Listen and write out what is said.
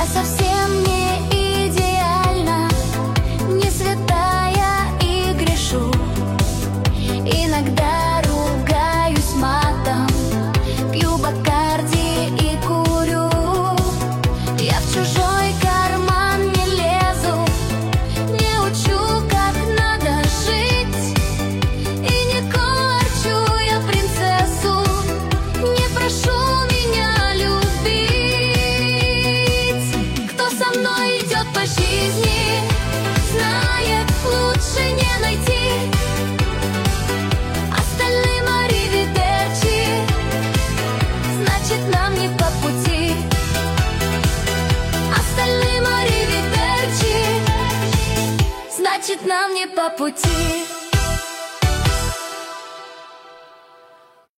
Я совсем не идеальна, не святая и грешу. Иногда ругаюсь матом, пью Бакарди и курю. Я в чужой карман не лезу, не учу, как надо жить. И не корчу я принцессу, не прошу меня любить. Кто со мной идет по жизни, знает, лучше не найти. Остальным аривидерчи, значит, нам не по пути. Остальным аривидерчи, значит, нам не по пути.